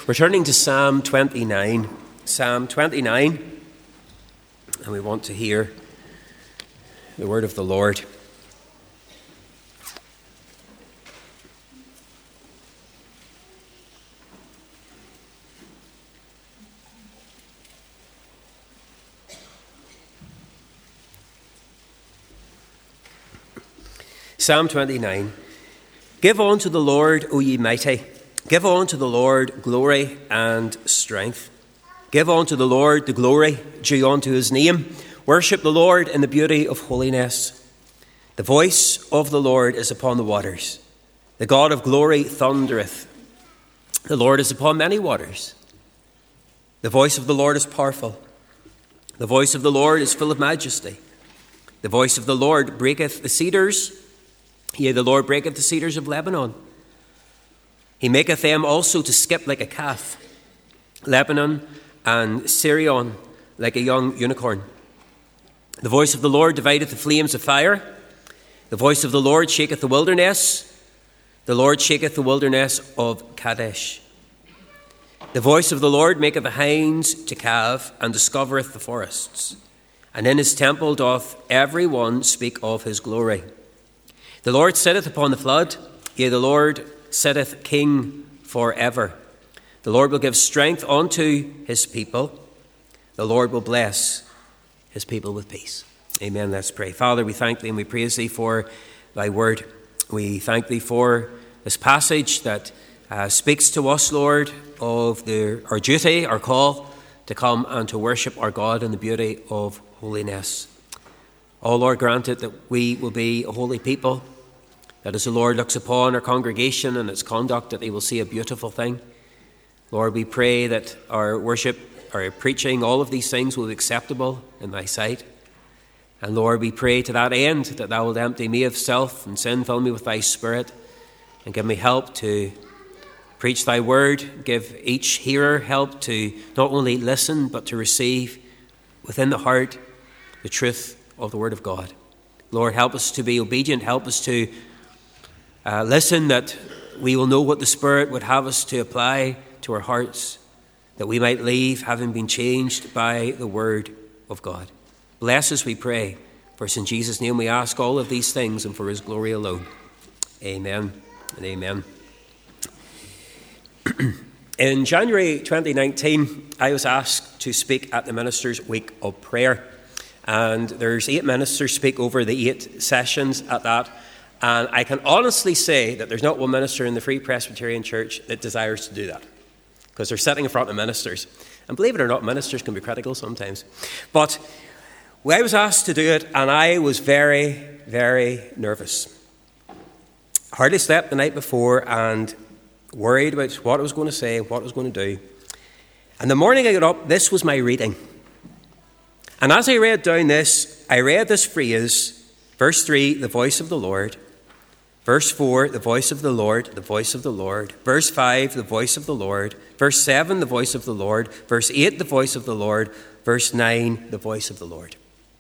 We're turning to Psalm 29. Psalm 29, and we want to hear the word of the Lord. Psalm 29. Give unto the Lord, O ye mighty. Give unto the Lord glory and strength. Give unto the Lord the glory due unto his name. Worship the Lord in the beauty of holiness. The voice of the Lord is upon the waters. The God of glory thundereth. The Lord is upon many waters. The voice of the Lord is powerful. The voice of the Lord is full of majesty. The voice of the Lord breaketh the cedars. Yea, the Lord breaketh the cedars of Lebanon. He maketh them also to skip like a calf, Lebanon and Sirion like a young unicorn. The voice of the Lord divideth the flames of fire. The voice of the Lord shaketh the wilderness. The Lord shaketh the wilderness of Kadesh. The voice of the Lord maketh the hinds to calve, and discovereth the forests. And in his temple doth every one speak of his glory. The Lord sitteth upon the flood. Yea, the Lord sitteth king forever. The Lord will give strength unto his people. The Lord will bless his people with peace. Amen. Let's pray. Father, we thank thee and we praise thee for thy word. We thank thee for this passage that speaks to us, Lord, of our duty, our call to come and to worship our God in the beauty of holiness. Oh, Lord, grant it that we will be a holy people, that as the Lord looks upon our congregation and its conduct, that he will see a beautiful thing. Lord, we pray that our worship, our preaching, all of these things will be acceptable in thy sight. And Lord, we pray to that end that thou wilt empty me of self and sin, fill me with thy Spirit, and give me help to preach thy word. Give each hearer help to not only listen, but to receive within the heart the truth of the word of God. Lord, help us to be obedient. Help us to listen, that we will know what the Spirit would have us to apply to our hearts, that we might leave having been changed by the word of God. Bless us, we pray. For in Jesus' name we ask all of these things, and for his glory alone. Amen and amen. In January 2019, I was asked to speak at the Ministers' Week of Prayer. And there's 8 ministers speak over the 8 sessions at that. And I can honestly say that there's not one minister in the Free Presbyterian Church that desires to do that, because they're sitting in front of ministers. And believe it or not, ministers can be critical sometimes. But I was asked to do it, and I was very, very nervous. Hardly slept the night before and worried about what I was going to say, what I was going to do. And the morning I got up, this was my reading. And as I read down this, I read this phrase, verse 3, the voice of the Lord. Verse 4, the voice of the Lord, the voice of the Lord. Verse 5, the voice of the Lord. Verse 7, the voice of the Lord. Verse 8, the voice of the Lord. Verse 9, the voice of the Lord.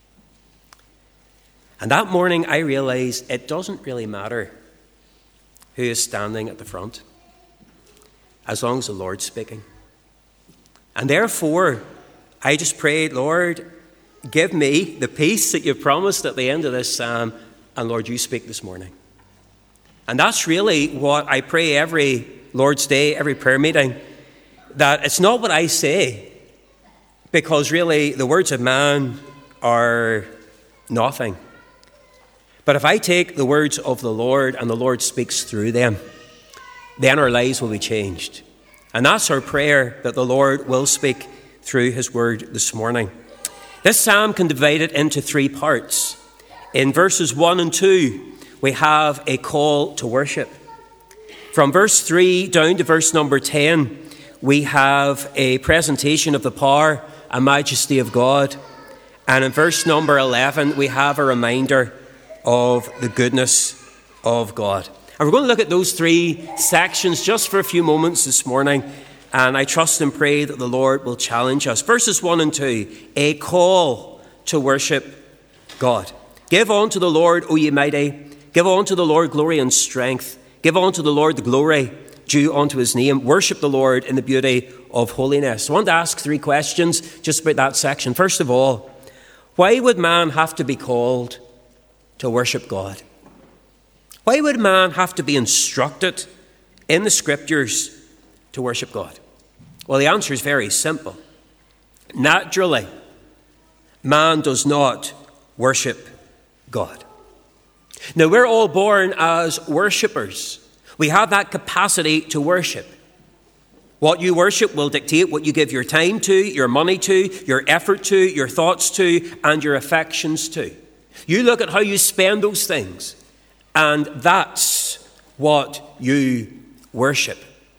And that morning I realized it doesn't really matter who is standing at the front, as long as the Lord's speaking. And therefore, I just prayed, Lord, give me the peace that you promised at the end of this psalm, and Lord, you speak this morning. And that's really what I pray every Lord's Day, every prayer meeting, that it's not what I say, because really the words of man are nothing. But if I take the words of the Lord and the Lord speaks through them, then our lives will be changed. And that's our prayer, that the Lord will speak through his word this morning. This psalm can divide it into 3 parts. In verses 1 and 2, we have a call to worship. From verse 3 down to verse number 10, we have a presentation of the power and majesty of God. And in verse number 11, we have a reminder of the goodness of God. And we're going to look at those 3 sections just for a few moments this morning. And I trust and pray that the Lord will challenge us. Verses 1 and 2, a call to worship God. Give unto the Lord, O ye mighty. Give unto the Lord glory and strength. Give unto the Lord the glory due unto his name. Worship the Lord in the beauty of holiness. I want to ask 3 questions just about that section. First of all, why would man have to be called to worship God? Why would man have to be instructed in the Scriptures to worship God? Well, the answer is very simple. Naturally, man does not worship God. Now, we're all born as worshippers. We have that capacity to worship. What you worship will dictate what you give your time to, your money to, your effort to, your thoughts to, and your affections to. You look at how you spend those things, and that's what you worship.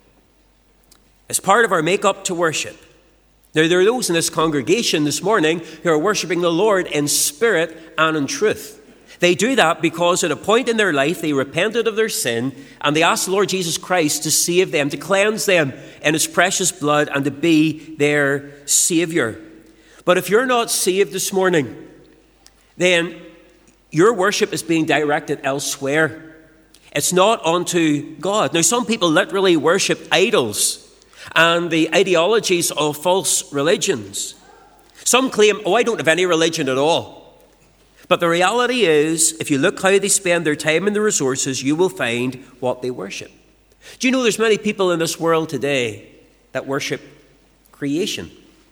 As part of our make-up to worship. Now, there are those in this congregation this morning who are worshiping the Lord in spirit and in truth. They do that because at a point in their life they repented of their sin and they asked the Lord Jesus Christ to save them, to cleanse them in his precious blood and to be their Saviour. But if you're not saved this morning, then your worship is being directed elsewhere. It's not unto God. Now, some people literally worship idols and the ideologies of false religions. Some claim, I don't have any religion at all. But the reality is, if you look how they spend their time and their resources, you will find what they worship. Do you know there's many people in this world today that worship creation?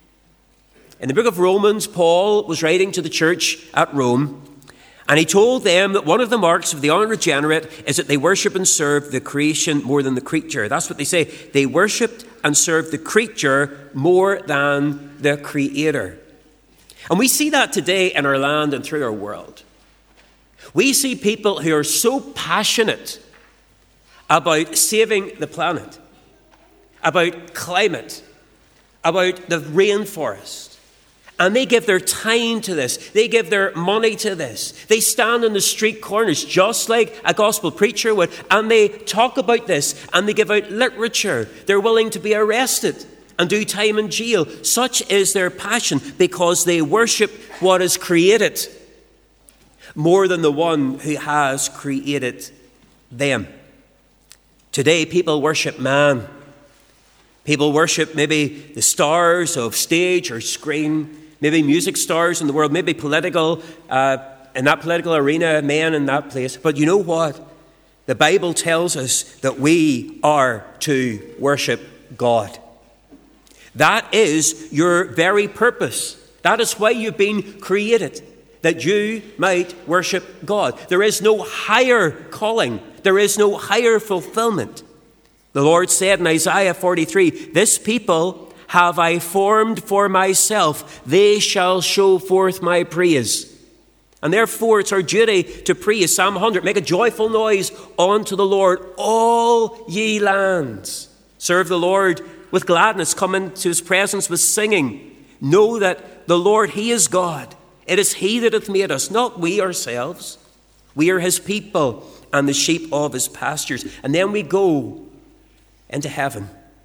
In the book of Romans, Paul was writing to the church at Rome, and he told them that one of the marks of the unregenerate is that they worship and serve the creation more than the creature. That's what they say. They worshipped and served the creature more than the Creator. And we see that today in our land and through our world. We see people who are so passionate about saving the planet, about climate, about the rainforest. And they give their time to this. They give their money to this. They stand on the street corners just like a gospel preacher would, and they talk about this, and they give out literature. They're willing to be arrested and do time in jail. Such is their passion because they worship what is created more than the one who has created them. Today, people worship man. People worship maybe the stars of stage or screen, maybe music stars in the world, maybe political, in that political arena, men in that place. But you know what? The Bible tells us that we are to worship God. That is your very purpose. That is why you've been created, that you might worship God. There is no higher calling. There is no higher fulfillment. The Lord said in Isaiah 43, "This people have I formed for myself. They shall show forth my praise." And therefore it's our duty to praise. Psalm 100, "Make a joyful noise unto the Lord, all ye lands. Serve the Lord with gladness, come into his presence with singing. Know that the Lord, he is God. It is he that hath made us, not we ourselves. We are his people and the sheep of his pastures." And then we go into heaven.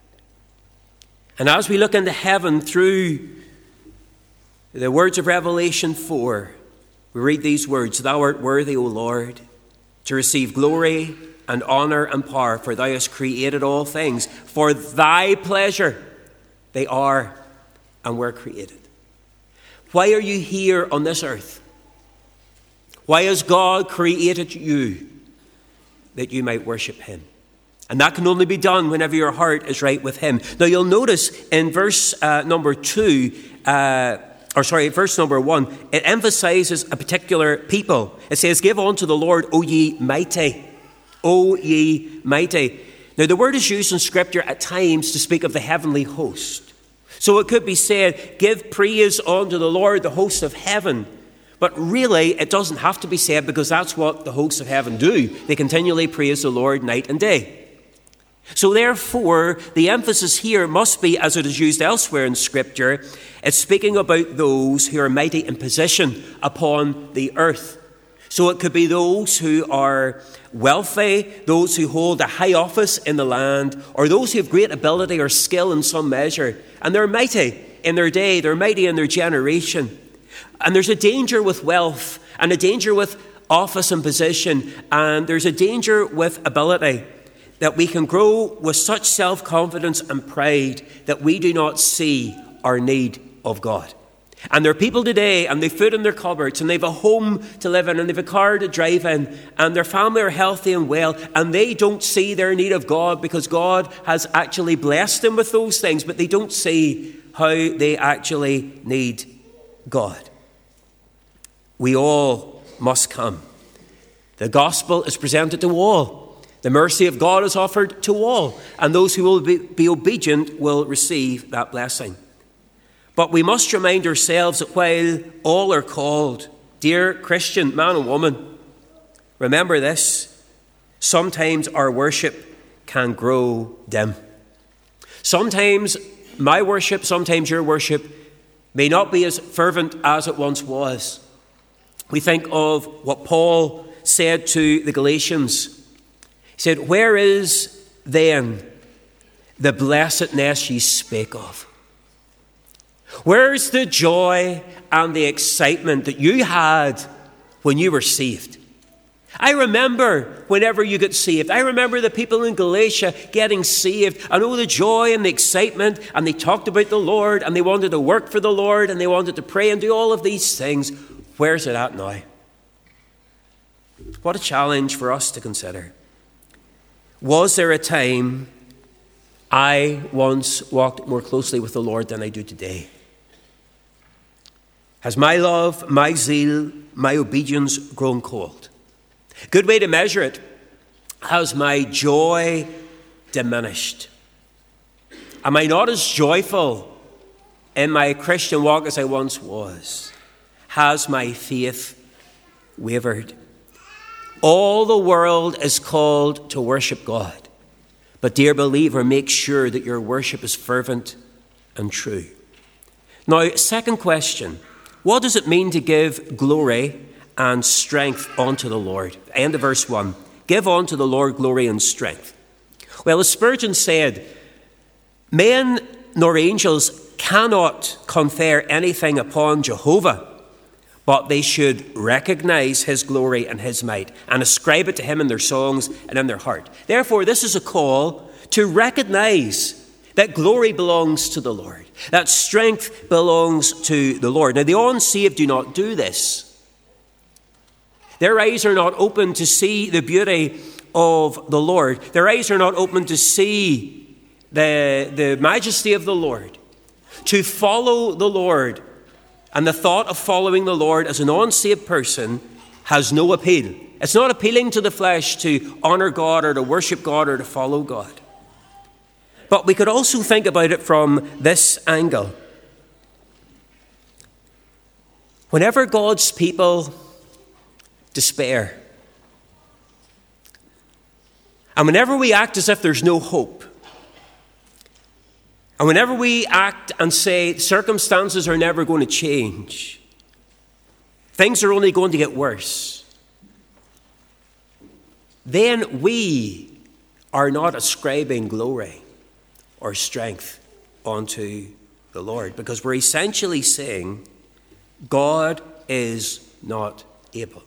And as we look into heaven through the words of Revelation 4, we read these words, "Thou art worthy, O Lord, to receive glory and honor and power, for thou hast created all things. For thy pleasure they are and were created." Why are you here on this earth? Why has God created you? That you might worship him. And that can only be done whenever your heart is right with him. Now you'll notice in verse number 1, it emphasizes a particular people. It says, "Give unto the Lord, O ye mighty." O ye mighty. Now the word is used in Scripture at times to speak of the heavenly host. So it could be said, "Give praise unto the Lord, the host of heaven." But really, it doesn't have to be said because that's what the hosts of heaven do. They continually praise the Lord night and day. So therefore, the emphasis here must be, as it is used elsewhere in Scripture, it's speaking about those who are mighty in position upon the earth. So it could be those who are wealthy, those who hold a high office in the land, or those who have great ability or skill in some measure. And they're mighty in their day, they're mighty in their generation. And there's a danger with wealth, and a danger with office and position, and there's a danger with ability. that we can grow with such self-confidence and pride that we do not see our need of God. And there are people today, and they've food in their cupboards, and they've a home to live in, and they've a car to drive in, and their family are healthy and well, and they don't see their need of God because God has actually blessed them with those things, but they don't see how they actually need God. We all must come. The gospel is presented to all. The mercy of God is offered to all, and those who will be obedient will receive that blessing. But we must remind ourselves that while all are called, dear Christian man and woman, remember this: sometimes our worship can grow dim. Sometimes my worship, sometimes your worship may not be as fervent as it once was. We think of what Paul said to the Galatians. He said, "Where is then the blessedness ye spake of? Where's the joy and the excitement that you had when you were saved?" I remember whenever you get saved. I remember the people in Galatia getting saved. I know the joy and the excitement, and they talked about the Lord, and they wanted to work for the Lord, and they wanted to pray and do all of these things. Where's it at now? What a challenge for us to consider. Was there a time I once walked more closely with the Lord than I do today? Has my love, my zeal, my obedience grown cold? Good way to measure it. Has my joy diminished? Am I not as joyful in my Christian walk as I once was? Has my faith wavered? All the world is called to worship God. But dear believer, make sure that your worship is fervent and true. Now, second question. What does it mean to give glory and strength unto the Lord? End of verse 1. Give unto the Lord glory and strength. Well, as Spurgeon said, men nor angels cannot confer anything upon Jehovah, but they should recognize his glory and his might and ascribe it to him in their songs and in their heart. Therefore, this is a call to recognize that glory belongs to the Lord, that strength belongs to the Lord. Now, the unsaved do not do this. Their eyes are not open to see the beauty of the Lord. Their eyes are not open to see the majesty of the Lord, to follow the Lord. And the thought of following the Lord as an unsaved person has no appeal. It's not appealing to the flesh to honor God or to worship God or to follow God. But we could also think about it from this angle. Whenever God's people despair, and whenever we act as if there's no hope, and whenever we act and say circumstances are never going to change, things are only going to get worse, then we are not ascribing glory or strength unto the Lord, because we're essentially saying God is not able.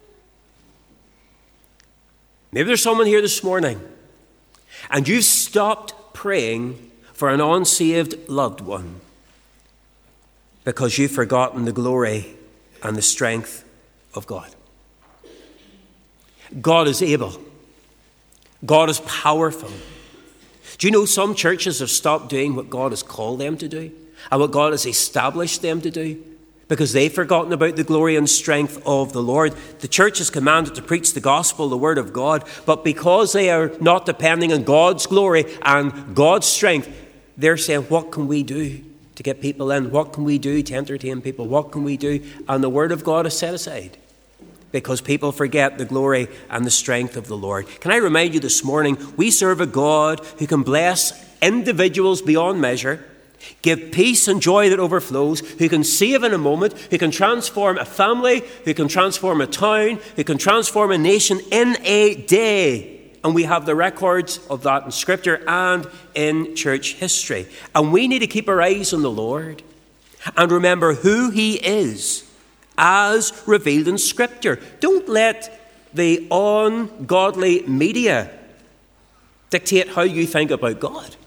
Maybe there's someone here this morning and you've stopped praying for an unsaved loved one because you've forgotten the glory and the strength of God. God is able. God is powerful. Do you know some churches have stopped doing what God has called them to do and what God has established them to do because they've forgotten about the glory and strength of the Lord? The church is commanded to preach the gospel, the word of God, but because they are not depending on God's glory and God's strength, they're saying, what can we do to get people in? What can we do to entertain people? What can we do? And the word of God is set aside because people forget the glory and the strength of the Lord. Can I remind you this morning, we serve a God who can bless individuals beyond measure, give peace and joy that overflows, who can save in a moment, who can transform a family, who can transform a town, who can transform a nation in a day. And we have the records of that in Scripture and in church history. And we need to keep our eyes on the Lord and remember who he is as revealed in Scripture. Don't let the ungodly media dictate how you think about God.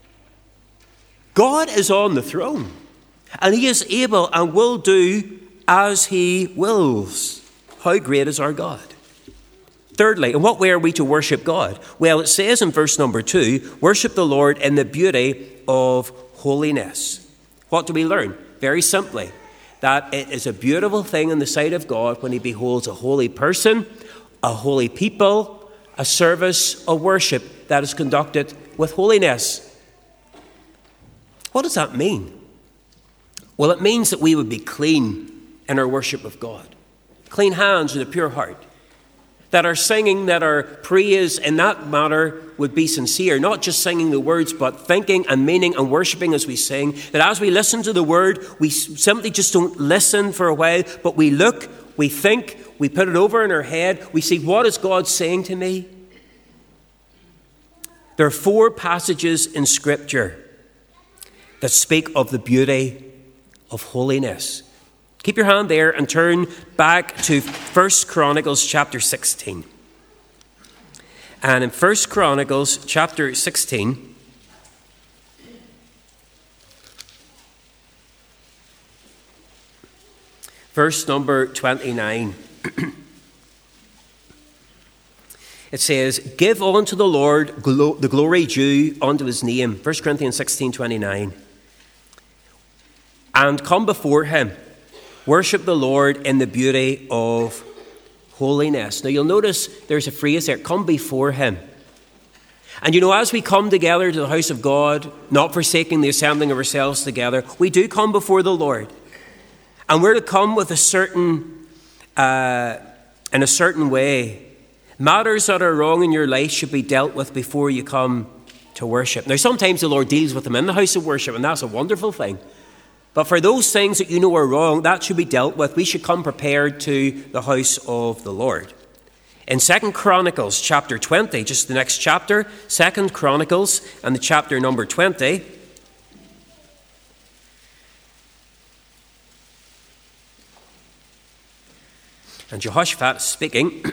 God is on the throne, and he is able and will do as he wills. How great is our God? Thirdly, in what way are we to worship God? Well, it says in verse number 2, worship the Lord in the beauty of holiness. What do we learn? Very simply, that it is a beautiful thing in the sight of God when he beholds a holy person, a holy people, a service of worship that is conducted with holiness. What does that mean? Well, it means that we would be clean in our worship of God. Clean hands and a pure heart. That our singing, that our praise in that matter would be sincere. Not just singing the words, but thinking and meaning and worshipping as we sing. That as we listen to the word, we simply just don't listen for a while, but we look, we think, we put it over in our head. We see, what is God saying to me? There are 4 passages in Scripture that speak of the beauty of holiness. Keep your hand there and turn back to 1 Chronicles chapter 16. And in 1 Chronicles chapter 16, verse number 29, it says, give unto the Lord the glory due unto his name. 1 Corinthians 16:29. And come before him. Worship the Lord in the beauty of holiness. Now you'll notice there's a phrase there, come before him. And you know, as we come together to the house of God, not forsaking the assembling of ourselves together, we do come before the Lord. And we're to come with in a certain way. Matters that are wrong in your life should be dealt with before you come to worship. Now sometimes the Lord deals with them in the house of worship, and that's a wonderful thing. But for those things that you know are wrong, that should be dealt with. We should come prepared to the house of the Lord. In 2 Chronicles chapter 20, just the next chapter, 2 Chronicles and the chapter number 20. And Jehoshaphat speaking,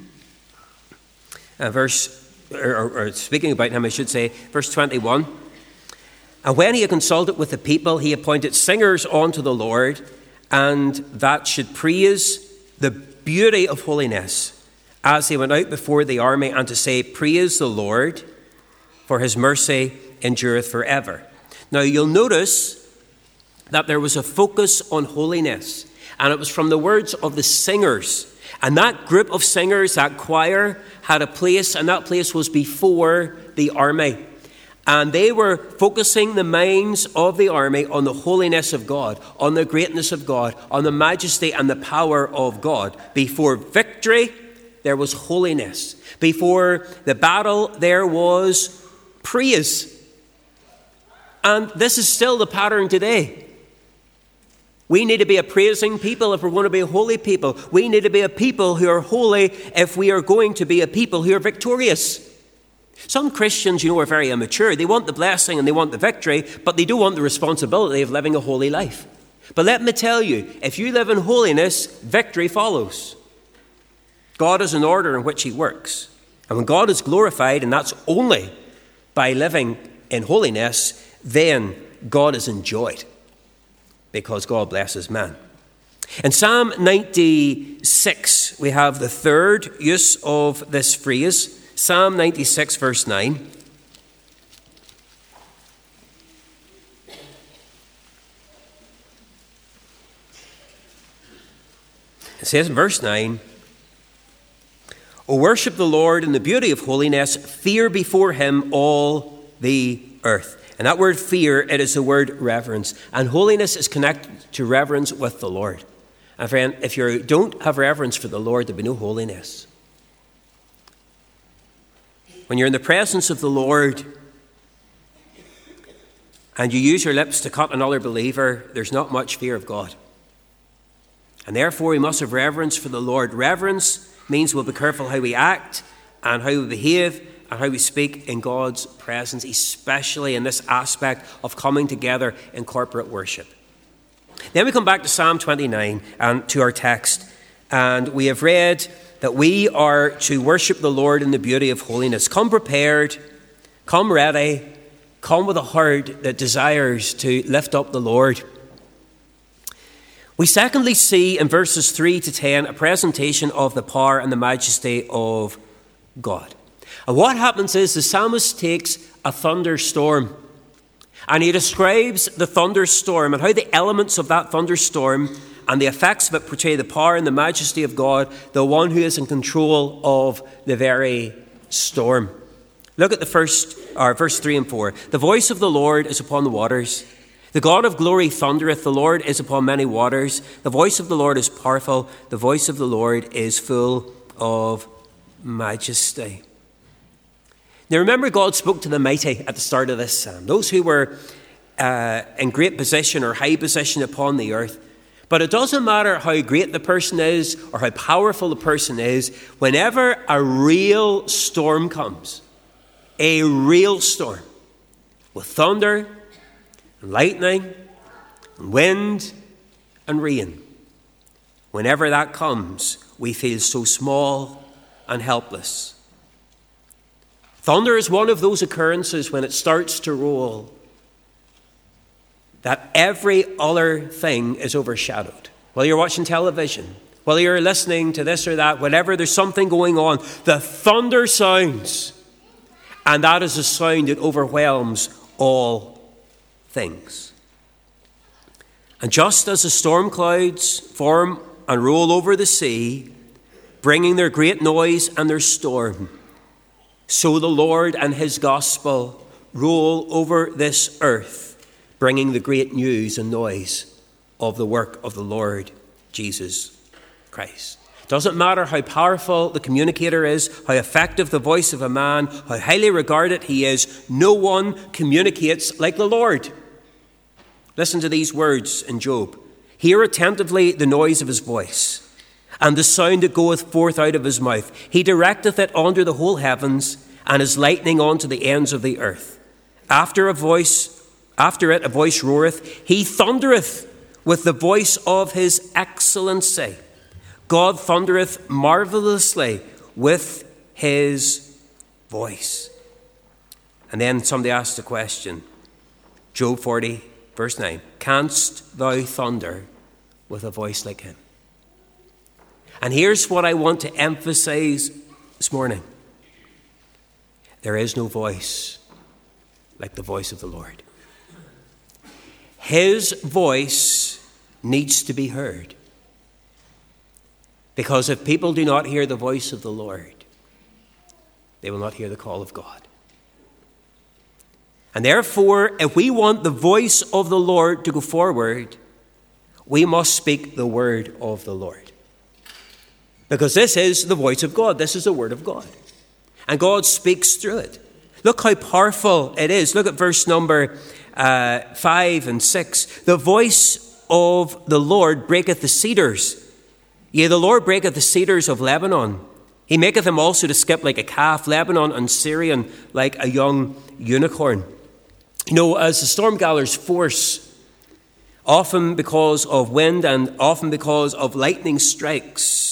speaking about him, I should say, verse 21. And when he had consulted with the people, he appointed singers unto the Lord, and that should praise the beauty of holiness as they went out before the army, and to say, praise the Lord, for his mercy endureth forever. Now you'll notice that there was a focus on holiness, and it was from the words of the singers. And that group of singers, that choir, had a place, and that place was before the army. And they were focusing the minds of the army on the holiness of God, on the greatness of God, on the majesty and the power of God. Before victory, there was holiness. Before the battle, there was praise. And this is still the pattern today. We need to be a praising people if we're going to be a holy people. We need to be a people who are holy if we are going to be a people who are victorious. Some Christians, are very immature. They want the blessing and they want the victory, but they don't want the responsibility of living a holy life. But let me tell you, if you live in holiness, victory follows. God is an order in which he works. And when God is glorified, and that's only by living in holiness, then God is enjoyed because God blesses man. In Psalm 96, we have the third use of this phrase. Psalm 96, verse 9. It says in verse 9, O worship the Lord in the beauty of holiness, fear before him all the earth. And that word fear, it is the word reverence. And holiness is connected to reverence with the Lord. And friend, if you don't have reverence for the Lord, there'll be no holiness. When you're in the presence of the Lord and you use your lips to cut another believer, there's not much fear of God. And therefore, we must have reverence for the Lord. Reverence means we'll be careful how we act and how we behave and how we speak in God's presence, especially in this aspect of coming together in corporate worship. Then we come back to Psalm 29 and to our text. And we have read that we are to worship the Lord in the beauty of holiness. Come prepared Come ready. Come with a heart that desires to lift up the Lord. We secondly see in verses 3 to 10 a presentation of the power and the majesty of God. And what happens is the psalmist takes a thunderstorm and he describes the thunderstorm and how the elements of that thunderstorm and the effects of it portray the power and the majesty of God, the one who is in control of the very storm. Look at verse 3 and 4. The voice of the Lord is upon the waters. The God of glory thundereth. The Lord is upon many waters. The voice of the Lord is powerful. The voice of the Lord is full of majesty. Now remember, God spoke to the mighty at the start of this psalm, those who were in great position or high position upon the earth. But it doesn't matter how great the person is or how powerful the person is, whenever a real storm comes, a real storm with thunder and lightning and wind and rain, whenever that comes, we feel so small and helpless. Thunder is one of those occurrences when it starts to roll that every other thing is overshadowed. Whether you're watching television, whether you're listening to this or that, whenever there's something going on, the thunder sounds, and that is a sound that overwhelms all things. And just as the storm clouds form and roll over the sea, bringing their great noise and their storm, so the Lord and his gospel roll over this earth, bringing the great news and noise of the work of the Lord Jesus Christ. Doesn't matter how powerful the communicator is, how effective the voice of a man, how highly regarded he is, no one communicates like the Lord. Listen to these words in Job. Hear attentively the noise of his voice, and the sound that goeth forth out of his mouth. He directeth it under the whole heavens, and his lightning unto the ends of the earth. After it a voice roareth. He thundereth with the voice of his excellency. God thundereth marvelously with his voice. And then somebody asked the question, Job 40, verse 9, canst thou thunder with a voice like him? And here's what I want to emphasize this morning. There is no voice like the voice of the Lord. His voice needs to be heard. Because if people do not hear the voice of the Lord, they will not hear the call of God. And therefore, if we want the voice of the Lord to go forward, we must speak the word of the Lord. Because this is the voice of God. This is the word of God. And God speaks through it. Look how powerful it is. Look at verse number 5 and 6. The voice of the Lord breaketh the cedars. Yea, the Lord breaketh the cedars of Lebanon. He maketh them also to skip like a calf, Lebanon and Syrian like a young unicorn. You know, as the storm gathers force, often because of wind and often because of lightning strikes,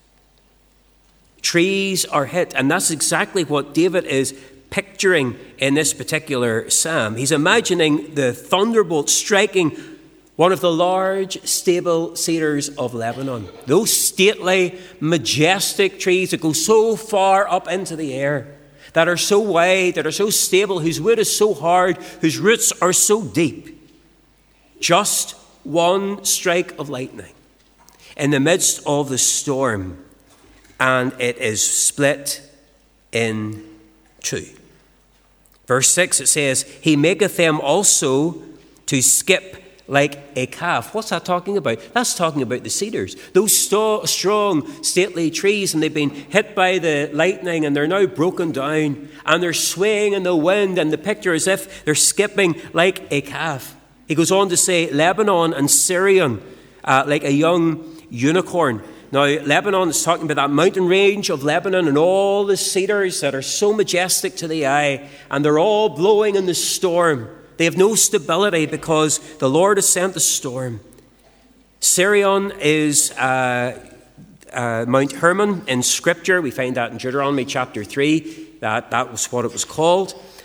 trees are hit. And that's exactly what David is picturing in this particular psalm. He's imagining the thunderbolt striking one of the large, stable cedars of Lebanon. Those stately, majestic trees that go so far up into the air, that are so wide, that are so stable, whose wood is so hard, whose roots are so deep. Just one strike of lightning in the midst of the storm, and it is split in two. Verse 6, it says, He maketh them also to skip like a calf. What's that talking about? That's talking about the cedars. Those strong, stately trees, and they've been hit by the lightning, and they're now broken down, and they're swaying in the wind, and the picture is as if they're skipping like a calf. He goes on to say, Lebanon and Syrian, like a young unicorn. Now, Lebanon is talking about that mountain range of Lebanon and all the cedars that are so majestic to the eye, and they're all blowing in the storm. They have no stability because the Lord has sent the storm. Syrian is Mount Hermon in Scripture. We find that in Deuteronomy chapter 3, that was what it was called.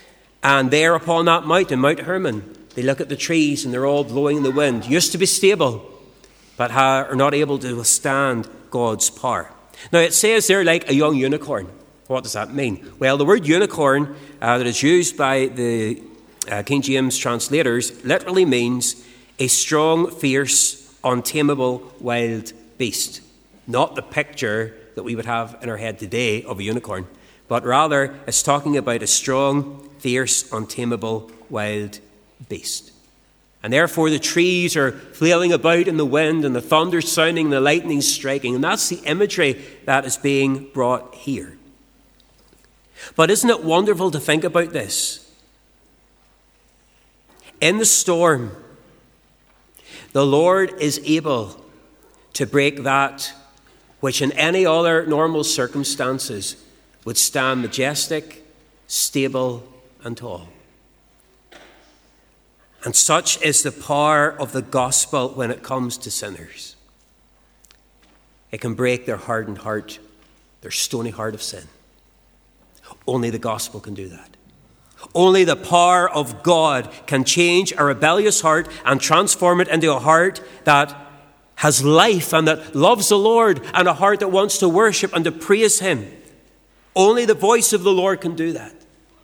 And there upon that mountain, Mount Hermon, they look at the trees and they're all blowing in the wind. Used to be stable, but are not able to withstand God's power. Now it says they're like a young unicorn. What does that mean? Well, the word unicorn that is used by the King James translators literally means a strong, fierce, untamable wild beast. Not the picture that we would have in our head today of a unicorn, but rather it's talking about a strong, fierce, untamable wild beast. And therefore the trees are flailing about in the wind and the thunder sounding and the lightning striking. And that's the imagery that is being brought here. But isn't it wonderful to think about this? In the storm, the Lord is able to break that which in any other normal circumstances would stand majestic, stable, and tall. And such is the power of the gospel when it comes to sinners. It can break their hardened heart, their stony heart of sin. Only the gospel can do that. Only the power of God can change a rebellious heart and transform it into a heart that has life and that loves the Lord, and a heart that wants to worship and to praise Him. Only the voice of the Lord can do that.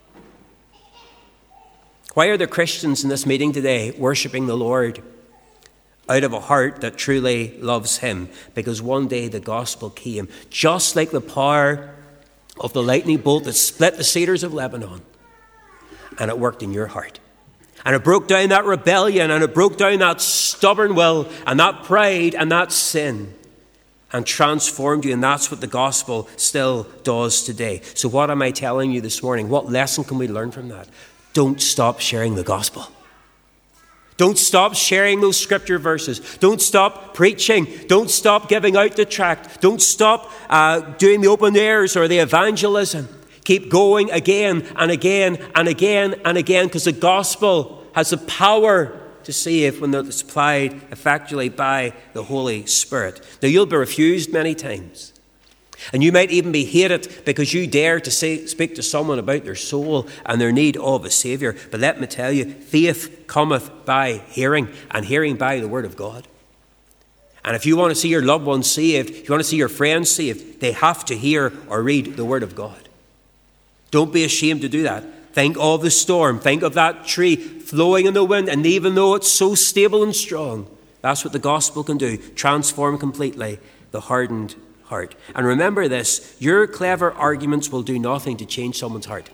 Why are there Christians in this meeting today worshiping the Lord out of a heart that truly loves Him? Because one day the gospel came, just like the power of the lightning bolt that split the cedars of Lebanon. And it worked in your heart. And it broke down that rebellion, and it broke down that stubborn will and that pride and that sin, and transformed you. And that's what the gospel still does today. So what am I telling you this morning? What lesson can we learn from that? Don't stop sharing the gospel. Don't stop sharing those scripture verses. Don't stop preaching. Don't stop giving out the tract. Don't stop doing the open airs or the evangelism. Keep going again and again and again and again, because the gospel has the power to save when it's applied effectually by the Holy Spirit. Now, you'll be refused many times. And you might even be hated because you dare to speak to someone about their soul and their need of a Saviour. But let me tell you, faith cometh by hearing, and hearing by the Word of God. And if you want to see your loved ones saved, if you want to see your friends saved, they have to hear or read the Word of God. Don't be ashamed to do that. Think of the storm. Think of that tree flowing in the wind. And even though it's so stable and strong, that's what the gospel can do. Transform completely the hardened heart. And remember this, your clever arguments will do nothing to change someone's heart.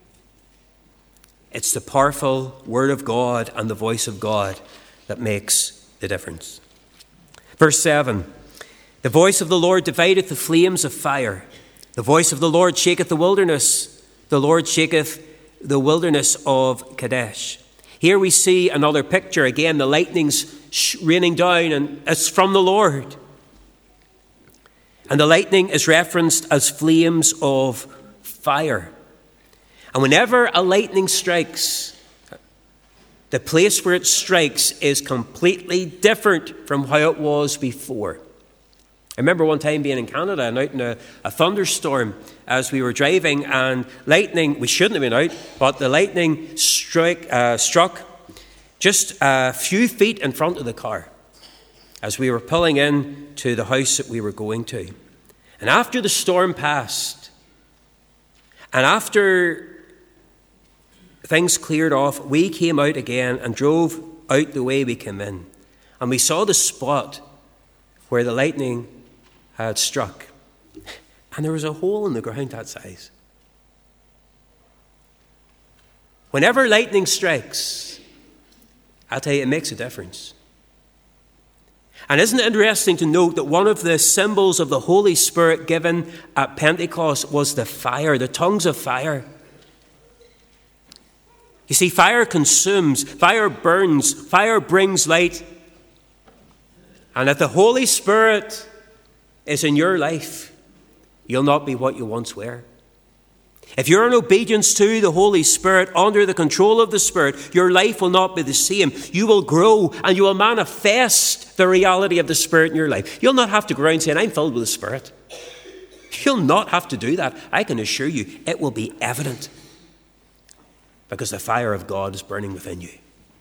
It's the powerful Word of God and the voice of God that makes the difference. Verse 7, the voice of the Lord divideth the flames of fire. The voice of the Lord shaketh the wilderness. The Lord shaketh the wilderness of Kadesh. Here we see another picture. Again, the lightning's raining down, and it's from the Lord. And the lightning is referenced as flames of fire. And whenever a lightning strikes, the place where it strikes is completely different from how it was before. I remember one time being in Canada and out in a thunderstorm as we were driving, and lightning, we shouldn't have been out, but the lightning struck just a few feet in front of the car as we were pulling in to the house that we were going to. And after the storm passed, and after things cleared off, we came out again and drove out the way we came in. And we saw the spot where the lightning had struck. And there was a hole in the ground that size. Whenever lightning strikes, I'll tell you, it makes a difference. And isn't it interesting to note that one of the symbols of the Holy Spirit given at Pentecost was the fire, the tongues of fire. You see, fire consumes, fire burns, fire brings light. And if the Holy Spirit is in your life, you'll not be what you once were. If you're in obedience to the Holy Spirit, under the control of the Spirit, your life will not be the same. You will grow and you will manifest the reality of the Spirit in your life. You'll not have to go around saying, I'm filled with the Spirit. You'll not have to do that. I can assure you, it will be evident. because the fire of God is burning within you.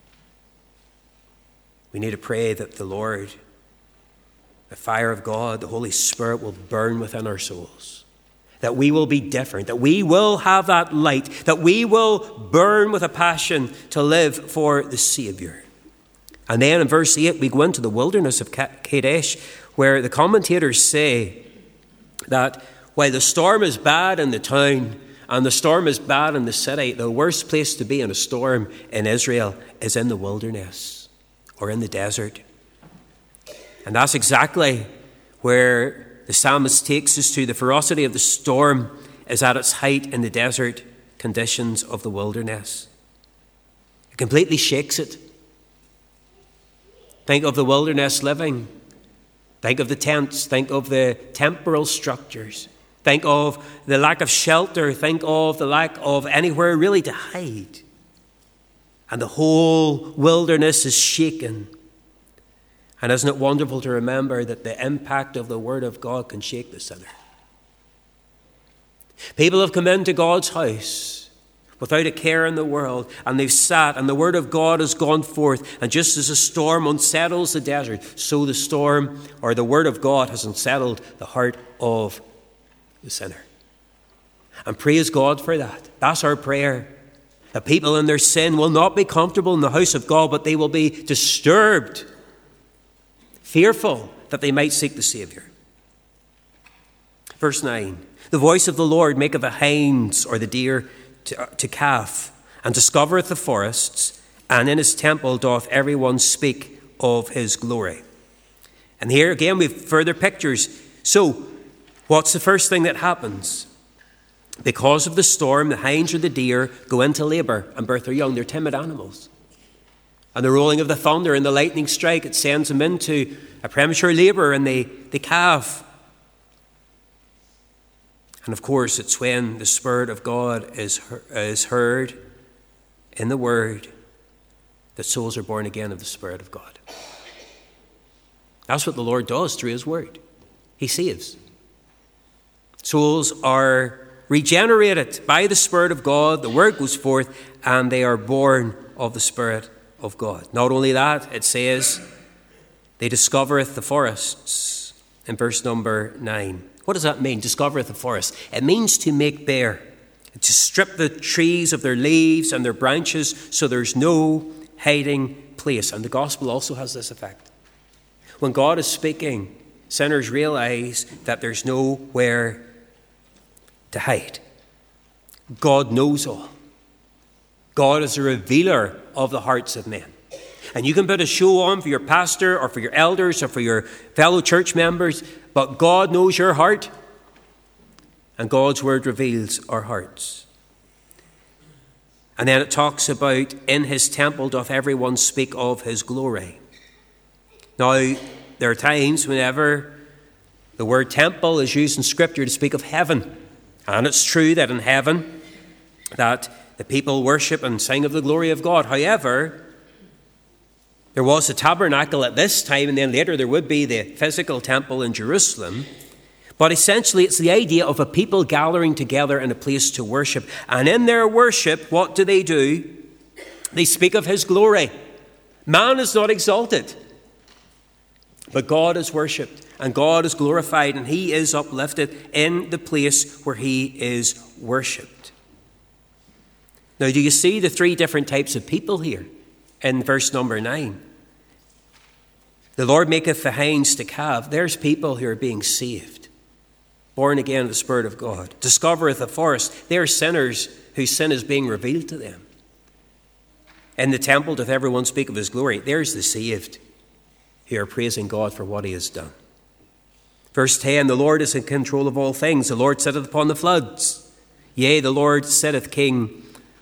We need to pray that the Lord, the fire of God, the Holy Spirit will burn within our souls. That we will be different, that we will have that light, that we will burn with a passion to live for the Saviour. And then in verse 8, we go into the wilderness of Kadesh, where the commentators say that while the storm is bad in the town and the storm is bad in the city, the worst place to be in a storm in Israel is in the wilderness or in the desert. And that's exactly where the psalmist takes us to. The ferocity of the storm is at its height in the desert conditions of the wilderness. It completely shakes it. Think of the wilderness living. Think of the tents. Think of the temporal structures. Think of the lack of shelter. Think of the lack of anywhere really to hide. And the whole wilderness is shaken. And isn't it wonderful to remember that the impact of the Word of God can shake the sinner? People have come into God's house without a care in the world, and they've sat, and the Word of God has gone forth. And just as a storm unsettles the desert, so the storm, or the Word of God, has unsettled the heart of the sinner. And praise God for that. That's our prayer. That people in their sin will not be comfortable in the house of God, but they will be disturbed, fearful that they might seek the Saviour. Verse 9, the voice of the Lord maketh the hinds or the deer to calf, and discovereth the forests, and in his temple doth every one speak of his glory. And here again we have further pictures. So, what's the first thing that happens? Because of the storm, the hinds or the deer go into labour and birth their young. They're timid animals. And the rolling of the thunder and the lightning strike, it sends them into a premature labour, and they calve. And of course, it's when the Spirit of God is heard in the Word that souls are born again of the Spirit of God. That's what the Lord does through His Word. He saves. Souls are regenerated by the Spirit of God. The Word goes forth, and they are born of the Spirit of God. Not only that, it says, they discovereth the forests in verse number 9. What does that mean, discovereth the forest? It means to make bare, to strip the trees of their leaves and their branches so there's no hiding place. And the gospel also has this effect. When God is speaking, sinners realize that there's nowhere to hide. God knows all. God is a revealer of the hearts of men. And you can put a show on for your pastor or for your elders or for your fellow church members, but God knows your heart, and God's word reveals our hearts. And then it talks about, in his temple doth everyone speak of his glory. Now, there are times whenever the word temple is used in Scripture to speak of heaven. And it's true that in heaven that the people worship and sing of the glory of God. However, there was a tabernacle at this time, and then later there would be the physical temple in Jerusalem. But essentially it's the idea of a people gathering together in a place to worship. And in their worship, what do? They speak of his glory. Man is not exalted, but God is worshipped, and God is glorified, and he is uplifted in the place where he is worshipped. Now, do you see the three different types of people here in verse number 9? The Lord maketh the hinds to calve. There's people who are being saved, born again of the Spirit of God. Discovereth the forest. They're sinners whose sin is being revealed to them. In the temple doth everyone speak of his glory. There's the saved who are praising God for what he has done. Verse 10, the Lord is in control of all things. The Lord sitteth upon the floods. Yea, the Lord sitteth king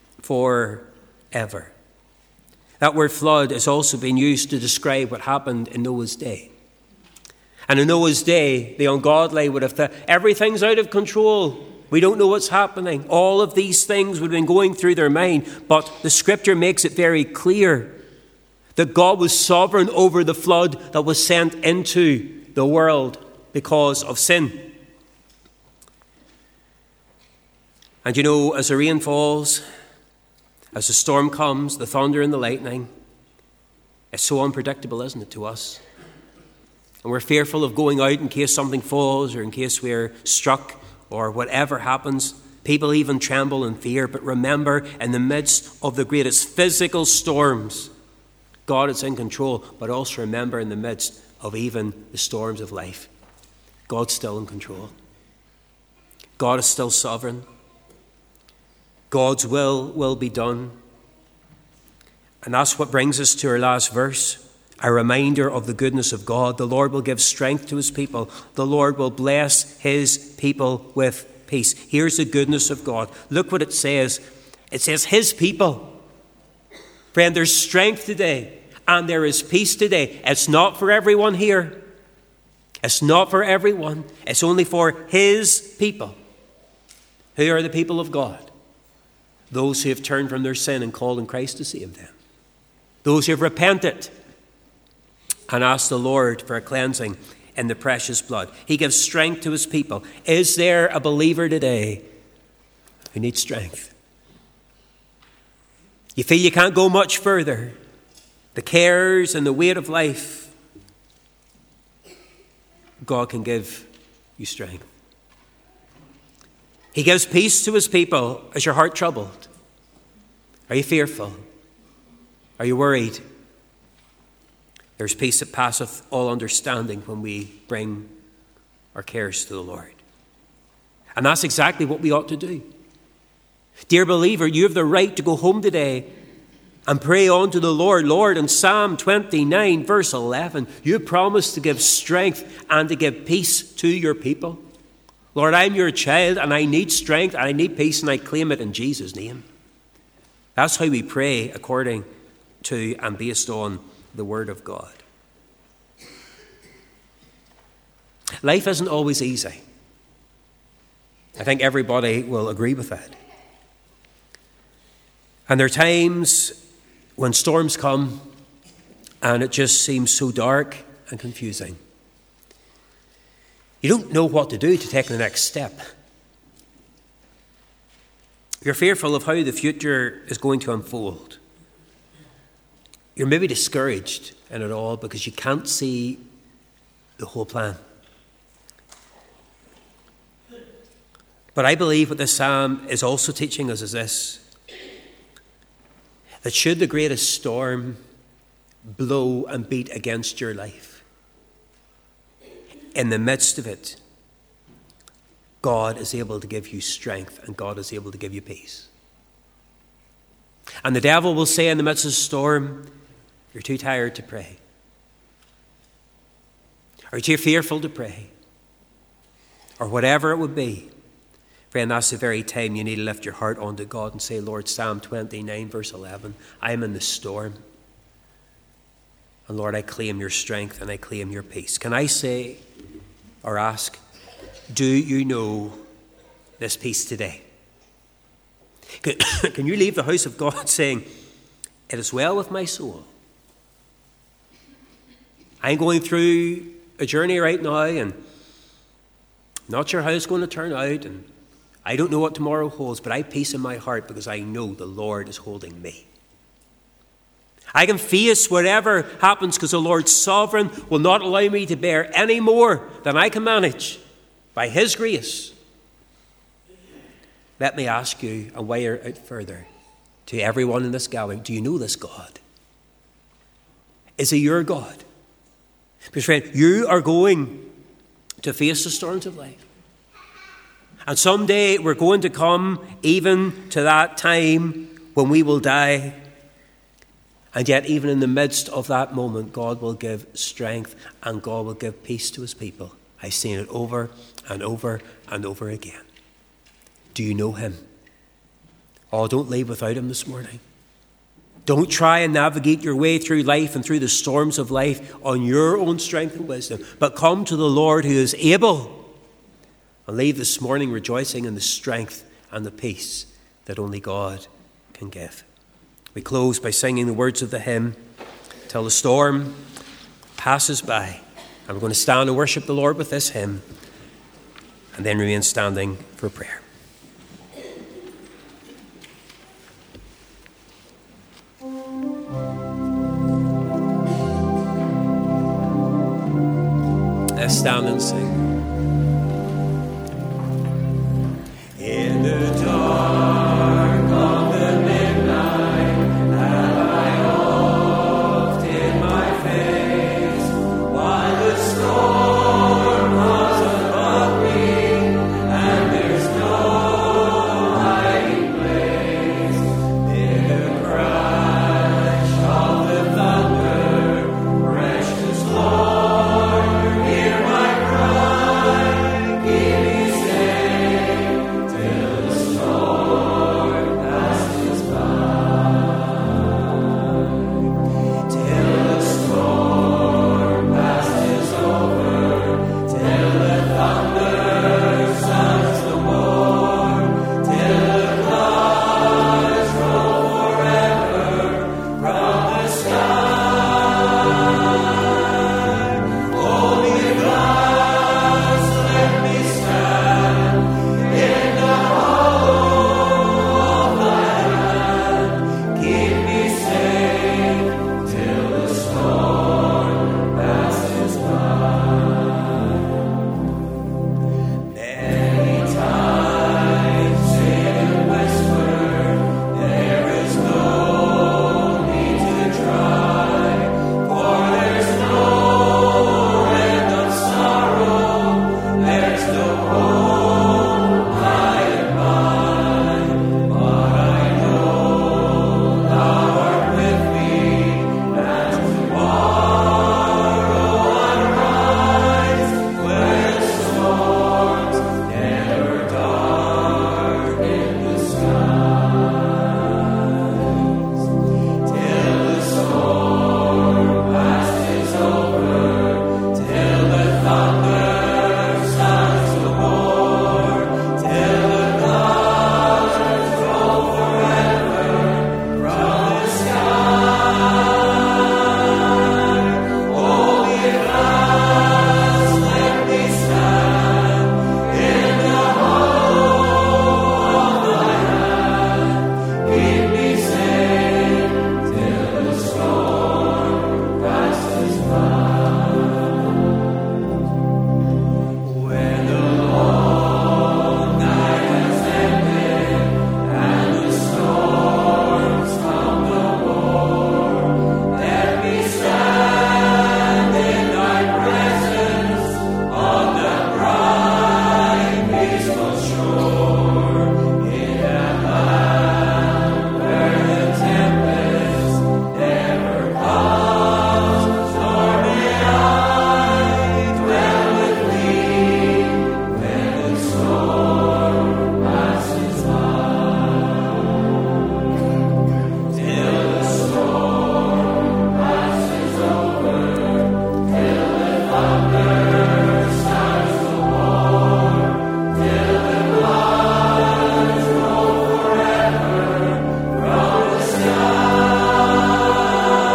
forever. That word flood has also been used to describe what happened in Noah's day. And in Noah's day, the ungodly would have thought, everything's out of control. We don't know what's happening. All of these things would have been going through their mind. But the Scripture makes it very clear that God was sovereign over the flood that was sent into the world because of sin. And you know, as the rain falls, As the storm comes, the thunder and the lightning, it's so unpredictable, isn't it, to us? And we're fearful of going out in case something falls or in case we're struck or whatever happens. People even tremble in fear. But remember, in the midst of the greatest physical storms, God is in control. But also remember, in the midst of even the storms of life, God's still in control. God is still sovereign. God's will be done. And that's what brings us to our last verse. A reminder of the goodness of God. The Lord will give strength to his people. The Lord will bless his people with peace. Here's the goodness of God. Look what it says. It says his people. Friend, there's strength today and there is peace today. It's not for everyone here. It's not for everyone. It's only for his people. Who are the people of God? Those who have turned from their sin and called on Christ to save them. Those who have repented and asked the Lord for a cleansing in the precious blood. He gives strength to his people. Is there a believer today who needs strength? You feel you can't go much further. The cares and the weight of life. God can give you strength. He gives peace to his people. Is your heart troubled? Are you fearful? Are you worried? There's peace that passeth all understanding when we bring our cares to the Lord. And that's exactly what we ought to do. Dear believer, you have the right to go home today and pray on to the Lord. Lord, in Psalm 29, verse 11, you promised to give strength and to give peace to your people. Lord, I'm your child and I need strength and I need peace and I claim it in Jesus' name. That's how we pray according to and based on the Word of God. Life isn't always easy. I think everybody will agree with that. And there are times when storms come and it just seems so dark and confusing. You don't know what to do to take the next step. You're fearful of how the future is going to unfold. You're maybe discouraged in it all because you can't see the whole plan. But I believe what this psalm is also teaching us is this: that should the greatest storm blow and beat against your life, in the midst of it, God is able to give you strength and God is able to give you peace. And the devil will say in the midst of the storm, you're too tired to pray. Or too fearful to pray. Or whatever it would be. Friend, that's the very time you need to lift your heart onto God and say, Lord, Psalm 29, verse 11, I am in the storm. And Lord, I claim your strength and I claim your peace. Can I say or ask, do you know this peace today? Can you leave the house of God saying, it is well with my soul? I'm going through a journey right now and not sure how it's going to turn out, and I don't know what tomorrow holds, but I have peace in my heart because I know the Lord is holding me. I can face whatever happens because the Lord's sovereign will not allow me to bear any more than I can manage by his grace. Let me ask you, and wire out further, to everyone in this gathering, do you know this God? Is he your God? Because friend, you are going to face the storms of life. And someday we're going to come even to that time when we will die. And yet even in the midst of that moment, God will give strength and God will give peace to his people. I've seen it over and over and over again. Do you know him? Oh, don't leave without him this morning. Don't try and navigate your way through life and through the storms of life on your own strength and wisdom, but come to the Lord who is able, and leave this morning rejoicing in the strength and the peace that only God can give. We close by singing the words of the hymn, Till the Storm Passes By. And we're going to stand and worship the Lord with this hymn and then remain standing for prayer. Let's stand and sing. In the dark of the midnight, have I oft hid my face, while the storm was above me, and there's no hiding place. In the crash of the thunder, precious Lord, hear my cry, keep me safe till the storm passes by. Till the storm passes over, till the thunder sounds no more, till the clouds roll forever from the sky. Holy glass, let me stand in the hollow of thy hand. Keep me safe till the storm passes by. Many times Satan whispered, there is no need to try, for there's no end of sorrow, there's no hope by and by. But I know thou art with me, and tomorrow I rise, where the storms never darken the skies. Till the storm passes over, till the thunder sounds no more, till the clouds roll forever from the sky. Holy glass, let me stand in the hollow of thy hand. Keep me safe till the storm passes by. When the long night has ended and the storms come no more, let me stand in thy presence on the bright, peaceful shore, in that land where the tempest never comes, nor may I dwell with thee when the storm passes by. Till the storm passes over, till the thunder sounds no more, till the clouds roll forever from the sky.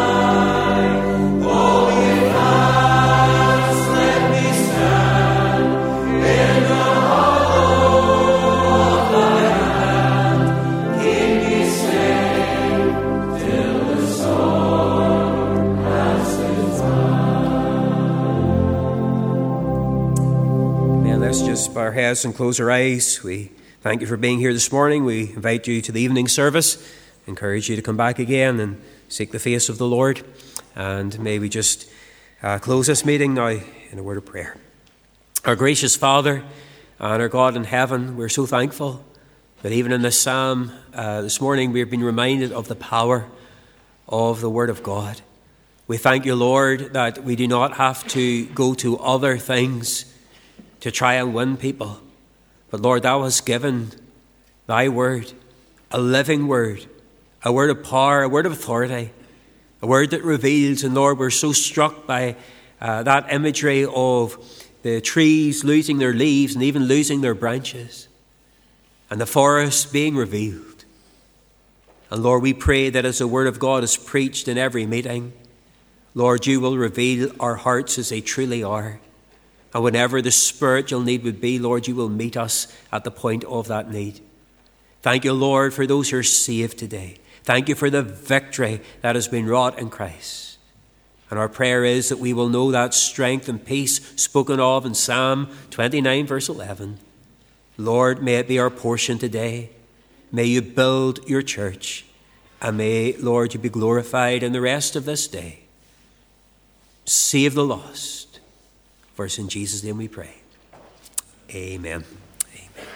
Holy glass, let me stand in the hollow of thy hand. Keep me safe till the storm passes by. Man, let's just bow our heads and close our eyes. We thank you for being here this morning. We invite you to the evening service. Encourage you to come back again and seek the face of the Lord. And may we just close this meeting now in a word of prayer. Our gracious Father and our God in heaven, we're so thankful that even in this psalm this morning we have been reminded of the power of the Word of God. We thank you, Lord, that we do not have to go to other things to try and win people. But Lord, thou hast given thy word, a living word, a word of power, a word of authority, a word that reveals. And Lord, we're so struck by that imagery of the trees losing their leaves and even losing their branches, and the forest being revealed. And Lord, we pray that as the word of God is preached in every meeting, Lord, you will reveal our hearts as they truly are. And whenever the spiritual need would be, Lord, you will meet us at the point of that need. Thank you, Lord, for those who are saved today. Thank you for the victory that has been wrought in Christ. And our prayer is that we will know that strength and peace spoken of in Psalm 29, verse 11. Lord, may it be our portion today. May you build your church. And may, Lord, you be glorified in the rest of this day. Save the lost. For it's in Jesus' name we pray. Amen. Amen.